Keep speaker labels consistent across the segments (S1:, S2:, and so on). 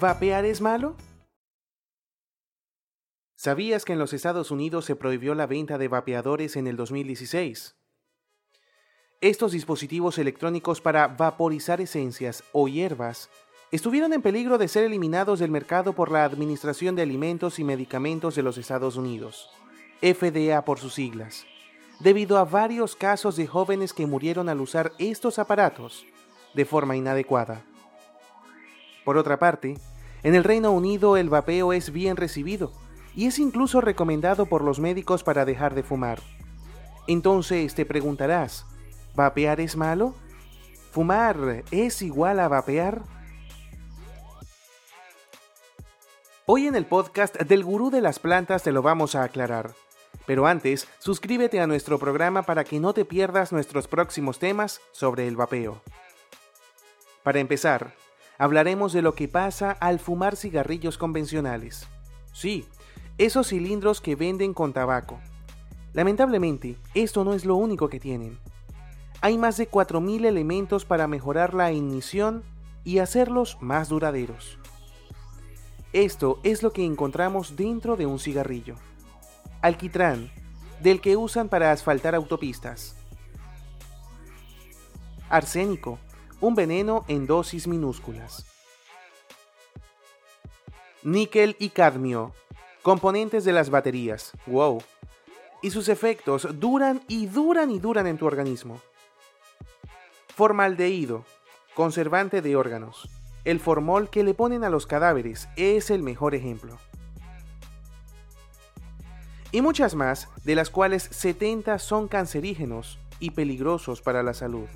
S1: ¿Vapear es malo? ¿Sabías que en los Estados Unidos se prohibió la venta de vapeadores en el 2016? Estos dispositivos electrónicos para vaporizar esencias o hierbas estuvieron en peligro de ser eliminados del mercado por la Administración de Alimentos y Medicamentos de los Estados Unidos, FDA por sus siglas, debido a varios casos de jóvenes que murieron al usar estos aparatos de forma inadecuada. Por otra parte, en el Reino Unido el vapeo es bien recibido y es incluso recomendado por los médicos para dejar de fumar. Entonces te preguntarás, ¿vapear es malo? ¿Fumar es igual a vapear? Hoy en el podcast del Gurú de las Plantas te lo vamos a aclarar. Pero antes, suscríbete a nuestro programa para que no te pierdas nuestros próximos temas sobre el vapeo. Para empezar, hablaremos de lo que pasa al fumar cigarrillos convencionales. Sí, esos cilindros que venden con tabaco. Lamentablemente, esto no es lo único que tienen. Hay más de 4.000 elementos para mejorar la ignición y hacerlos más duraderos. Esto es lo que encontramos dentro de un cigarrillo. Alquitrán, del que usan para asfaltar autopistas. Arsénico, un veneno en dosis minúsculas. Níquel y cadmio, componentes de las baterías. ¡Wow! Y sus efectos duran en tu organismo. Formaldehído, conservante de órganos. El formol que le ponen a los cadáveres es el mejor ejemplo. Y muchas más, de las cuales 70 son cancerígenos y peligrosos para la salud.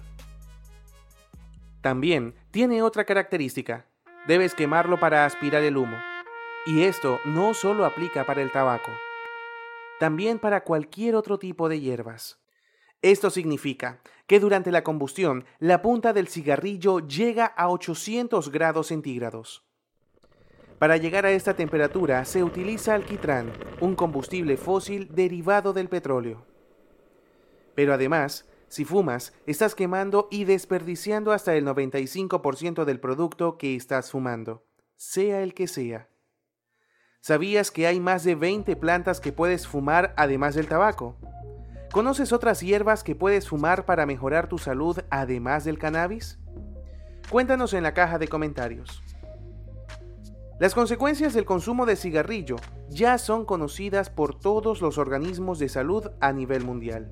S1: También tiene otra característica: debes quemarlo para aspirar el humo. Y esto no solo aplica para el tabaco, también para cualquier otro tipo de hierbas. Esto significa que durante la combustión, la punta del cigarrillo llega a 800 grados centígrados. Para llegar a esta temperatura se utiliza alquitrán, un combustible fósil derivado del petróleo. Pero además, si fumas, estás quemando y desperdiciando hasta el 95% del producto que estás fumando, sea el que sea. ¿Sabías que hay más de 20 plantas que puedes fumar además del tabaco? ¿Conoces otras hierbas que puedes fumar para mejorar tu salud además del cannabis? Cuéntanos en la caja de comentarios. Las consecuencias del consumo de cigarrillo ya son conocidas por todos los organismos de salud a nivel mundial.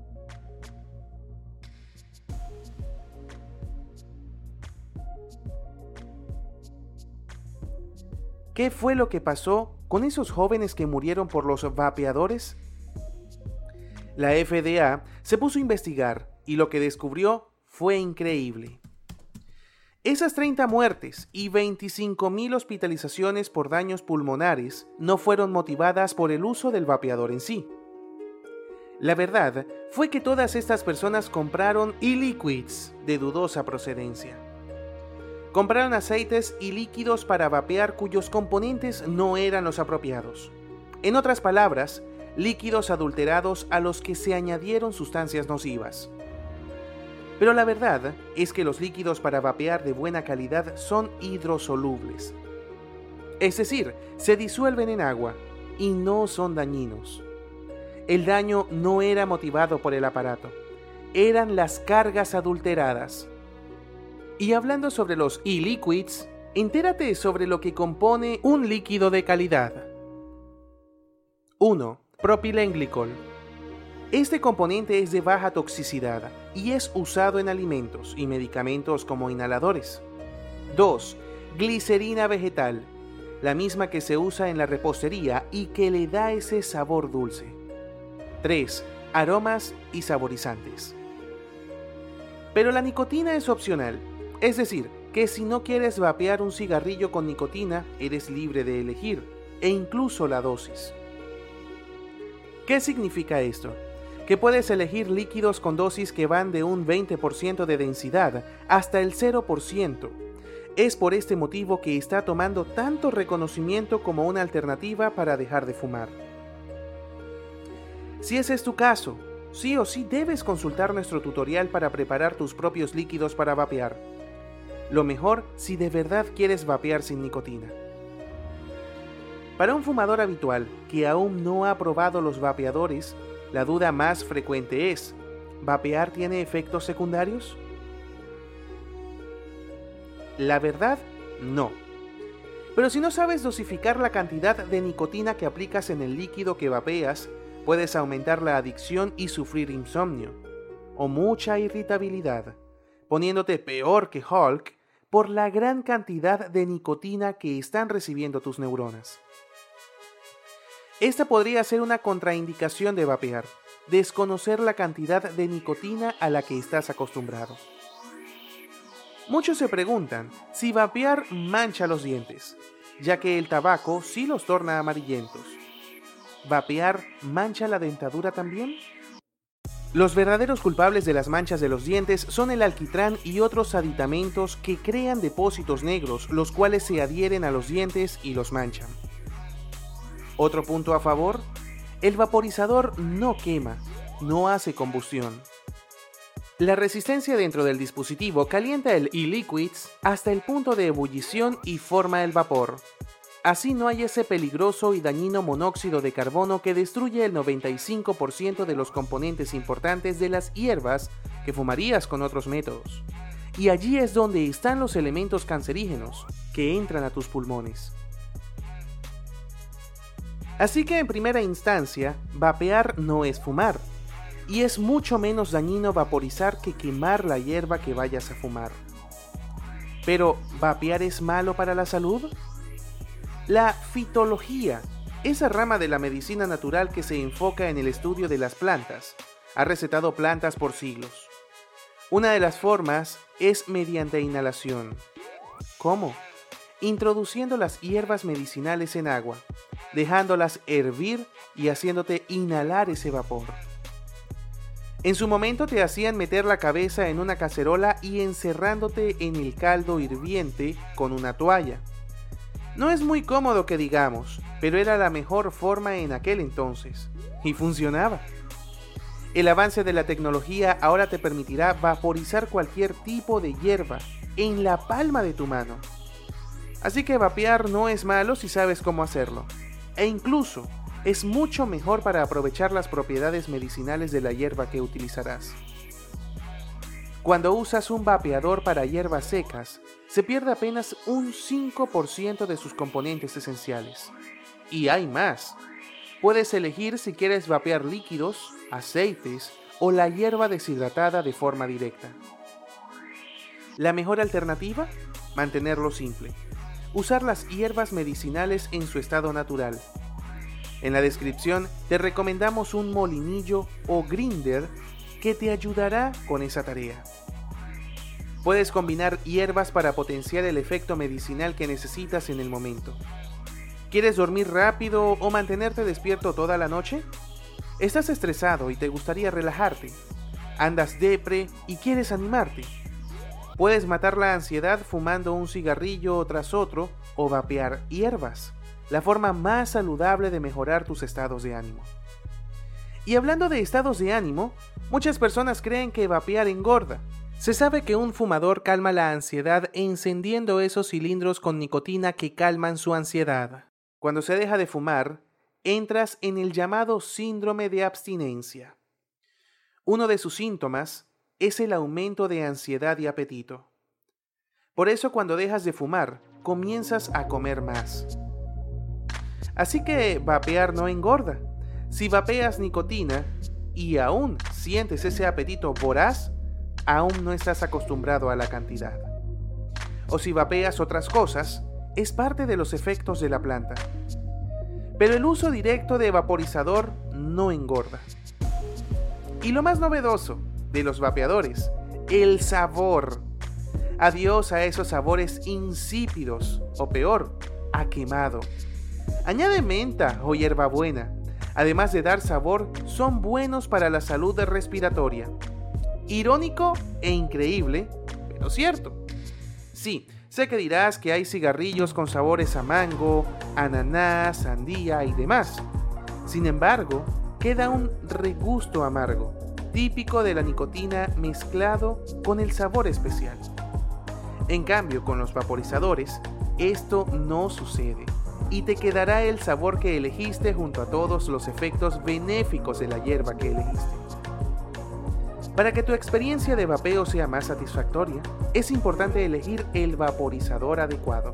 S1: ¿Qué fue lo que pasó con esos jóvenes que murieron por los vapeadores? La FDA se puso a investigar y lo que descubrió fue increíble. Esas 30 muertes y 25.000 hospitalizaciones por daños pulmonares no fueron motivadas por el uso del vapeador en sí. La verdad fue que todas estas personas compraron e-liquids de dudosa procedencia. Compraron aceites y líquidos para vapear cuyos componentes no eran los apropiados. En otras palabras, líquidos adulterados a los que se añadieron sustancias nocivas. Pero la verdad es que los líquidos para vapear de buena calidad son hidrosolubles. Es decir, se disuelven en agua y no son dañinos. El daño no era motivado por el aparato, eran las cargas adulteradas. Y hablando sobre los e-liquids, entérate sobre lo que compone un líquido de calidad. 1. Propilenglicol. Este componente es de baja toxicidad y es usado en alimentos y medicamentos como inhaladores. 2. Glicerina vegetal, la misma que se usa en la repostería y que le da ese sabor dulce. 3. Aromas y saborizantes. Pero la nicotina es opcional, es decir, que si no quieres vapear un cigarrillo con nicotina, eres libre de elegir, e incluso la dosis. ¿Qué significa esto? Que puedes elegir líquidos con dosis que van de un 20% de densidad hasta el 0%. Es por este motivo que está tomando tanto reconocimiento como una alternativa para dejar de fumar. Si ese es tu caso, sí o sí debes consultar nuestro tutorial para preparar tus propios líquidos para vapear. lo mejor si de verdad quieres vapear sin nicotina. Para un fumador habitual que aún no ha probado los vapeadores, la duda más frecuente es: ¿vapear tiene efectos secundarios? La verdad, no. Pero si no sabes dosificar la cantidad de nicotina que aplicas en el líquido que vapeas, puedes aumentar la adicción y sufrir insomnio, o mucha irritabilidad, poniéndote peor que Hulk por la gran cantidad de nicotina que están recibiendo tus neuronas. Esta podría ser una contraindicación de vapear: desconocer la cantidad de nicotina a la que estás acostumbrado. Muchos se preguntan si vapear mancha los dientes, ya que el tabaco sí los torna amarillentos. ¿Vapear mancha la dentadura también? Los verdaderos culpables de las manchas de los dientes son el alquitrán y otros aditamentos que crean depósitos negros, los cuales se adhieren a los dientes y los manchan. Otro punto a favor: el vaporizador no quema, no hace combustión. La resistencia dentro del dispositivo calienta el e-liquids hasta el punto de ebullición y forma el vapor. Así no hay ese peligroso y dañino monóxido de carbono que destruye el 95% de los componentes importantes de las hierbas que fumarías con otros métodos. Y allí es donde están los elementos cancerígenos que entran a tus pulmones. Así que en primera instancia, vapear no es fumar, y es mucho menos dañino vaporizar que quemar la hierba que vayas a fumar. Pero, ¿vapear es malo para la salud? La fitología, esa rama de la medicina natural que se enfoca en el estudio de las plantas, ha recetado plantas por siglos. Una de las formas es mediante inhalación. ¿Cómo? Introduciendo las hierbas medicinales en agua, dejándolas hervir y haciéndote inhalar ese vapor. En su momento te hacían meter la cabeza en una cacerola y encerrándote en el caldo hirviente con una toalla. No es muy cómodo que digamos, pero era la mejor forma en aquel entonces, y funcionaba. El avance de la tecnología ahora te permitirá vaporizar cualquier tipo de hierba en la palma de tu mano. Así que vapear no es malo si sabes cómo hacerlo. E incluso es mucho mejor para aprovechar las propiedades medicinales de la hierba que utilizarás. Cuando usas un vapeador para hierbas secas, se pierde apenas un 5% de sus componentes esenciales. Y hay más. Puedes elegir si quieres vapear líquidos, aceites o la hierba deshidratada de forma directa. La mejor alternativa: mantenerlo simple. Usar las hierbas medicinales en su estado natural. En la descripción te recomendamos un molinillo o grinder que te ayudará con esa tarea. Puedes combinar hierbas para potenciar el efecto medicinal que necesitas en el momento. ¿Quieres dormir rápido o mantenerte despierto toda la noche? ¿Estás estresado y te gustaría relajarte? ¿Andas depre y quieres animarte? Puedes matar la ansiedad fumando un cigarrillo tras otro o vapear hierbas, la forma más saludable de mejorar tus estados de ánimo. Y hablando de estados de ánimo, muchas personas creen que vapear engorda. Se sabe que un fumador calma la ansiedad encendiendo esos cilindros con nicotina que calman su ansiedad. Cuando se deja de fumar, entras en el llamado síndrome de abstinencia. Uno de sus síntomas es el aumento de ansiedad y apetito. Por eso cuando dejas de fumar, comienzas a comer más. Así que vapear no engorda. Si vapeas nicotina y aún sientes ese apetito voraz, aún no estás acostumbrado a la cantidad. O si vapeas otras cosas, es parte de los efectos de la planta. Pero el uso directo de vaporizador no engorda. Y lo más novedoso de los vapeadores: el sabor. Adiós a esos sabores insípidos, o peor, a quemado. Añade menta o hierbabuena. Además de dar sabor, son buenos para la salud respiratoria. Irónico e increíble, pero cierto. Sí, sé que dirás que hay cigarrillos con sabores a mango, ananá, sandía y demás. Sin embargo, queda un regusto amargo, típico de la nicotina mezclado con el sabor especial. En cambio, con los vaporizadores, esto no sucede y te quedará el sabor que elegiste junto a todos los efectos benéficos de la hierba que elegiste. Para que tu experiencia de vapeo sea más satisfactoria, es importante elegir el vaporizador adecuado.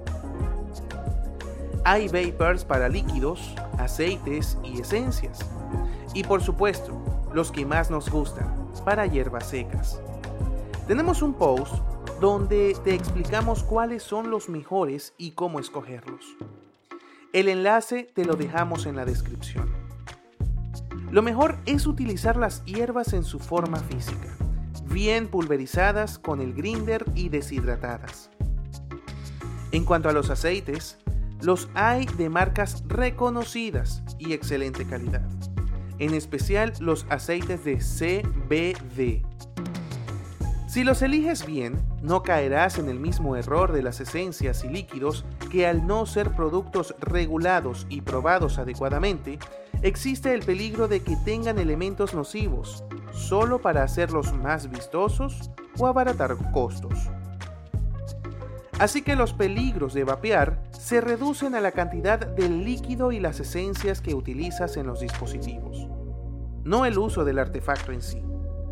S1: Hay vapers para líquidos, aceites y esencias. Y por supuesto, los que más nos gustan, para hierbas secas. Tenemos un post donde te explicamos cuáles son los mejores y cómo escogerlos. El enlace te lo dejamos en la descripción. Lo mejor es utilizar las hierbas en su forma física, bien pulverizadas con el grinder y deshidratadas. En cuanto a los aceites, los hay de marcas reconocidas y excelente calidad, en especial los aceites de CBD. Si los eliges bien, no caerás en el mismo error de las esencias y líquidos que al no ser productos regulados y probados adecuadamente, existe el peligro de que tengan elementos nocivos, solo para hacerlos más vistosos o abaratar costos. Así que los peligros de vapear se reducen a la cantidad del líquido y las esencias que utilizas en los dispositivos, no el uso del artefacto en sí.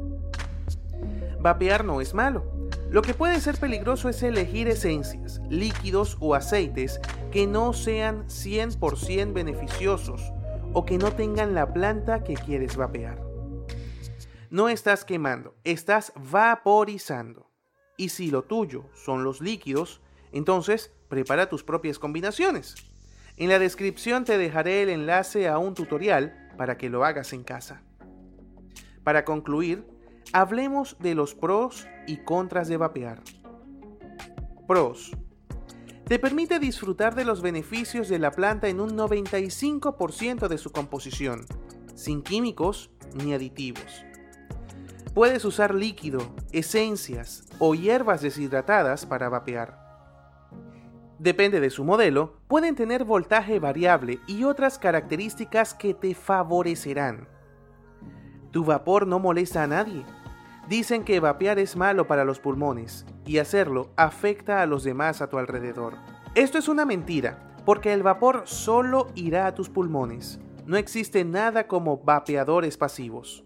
S1: Vapear no es malo. Lo que puede ser peligroso es elegir esencias, líquidos o aceites que no sean 100% beneficiosos o que no tengan la planta que quieres vapear. No estás quemando, estás vaporizando. Y si lo tuyo son los líquidos, entonces prepara tus propias combinaciones. En la descripción te dejaré el enlace a un tutorial para que lo hagas en casa. Para concluir, hablemos de los pros y contras de vapear. Pros. Te permite disfrutar de los beneficios de la planta en un 95% de su composición, sin químicos ni aditivos. Puedes usar líquido, esencias o hierbas deshidratadas para vapear. Depende de su modelo, pueden tener voltaje variable y otras características que te favorecerán. Tu vapor no molesta a nadie. Dicen que vapear es malo para los pulmones y hacerlo afecta a los demás a tu alrededor. Esto es una mentira, porque el vapor solo irá a tus pulmones. No existe nada como vapeadores pasivos.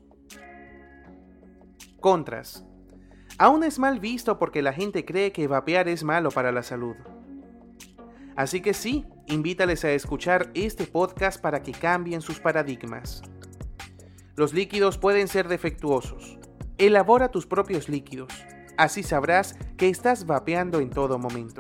S1: Contras. Aún es mal visto porque la gente cree que vapear es malo para la salud. Así que sí, invítales a escuchar este podcast para que cambien sus paradigmas. Los líquidos pueden ser defectuosos. Elabora tus propios líquidos. Así sabrás que estás vapeando en todo momento.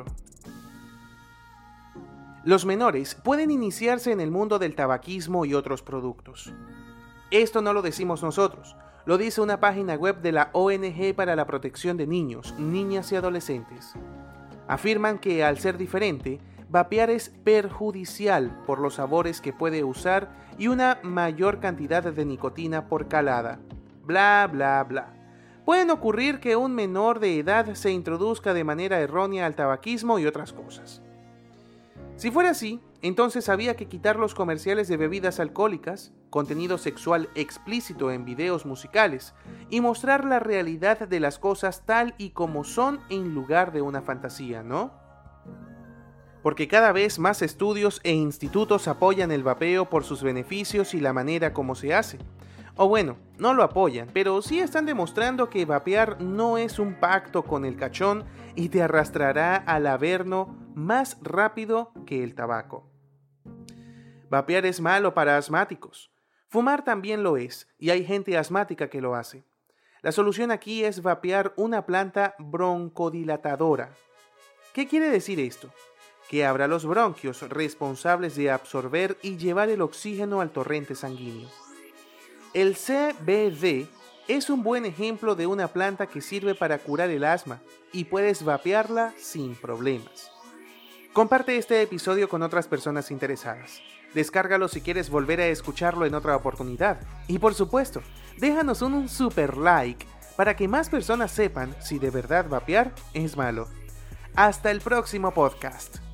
S1: Los menores pueden iniciarse en el mundo del tabaquismo y otros productos. Esto no lo decimos nosotros, lo dice una página web de la ONG para la protección de niños, niñas y adolescentes. Afirman que al ser diferente, vapear es perjudicial por los sabores que puede usar y una mayor cantidad de nicotina por calada. Bla, bla, bla. Pueden ocurrir que un menor de edad se introduzca de manera errónea al tabaquismo y otras cosas. Si fuera así, entonces había que quitar los comerciales de bebidas alcohólicas, contenido sexual explícito en videos musicales y mostrar la realidad de las cosas tal y como son en lugar de una fantasía, ¿no? Porque cada vez más estudios e institutos apoyan el vapeo por sus beneficios y la manera como se hace. O bueno, no lo apoyan, pero sí están demostrando que vapear no es un pacto con el cachón y te arrastrará al averno más rápido que el tabaco. Vapear es malo para asmáticos. Fumar también lo es, y hay gente asmática que lo hace. La solución aquí es vapear una planta broncodilatadora. ¿Qué quiere decir esto? Que abra los bronquios responsables de absorber y llevar el oxígeno al torrente sanguíneo. El CBD es un buen ejemplo de una planta que sirve para curar el asma y puedes vapearla sin problemas. Comparte este episodio con otras personas interesadas. Descárgalo si quieres volver a escucharlo en otra oportunidad. Y por supuesto, déjanos un super like para que más personas sepan si de verdad vapear es malo. Hasta el próximo podcast.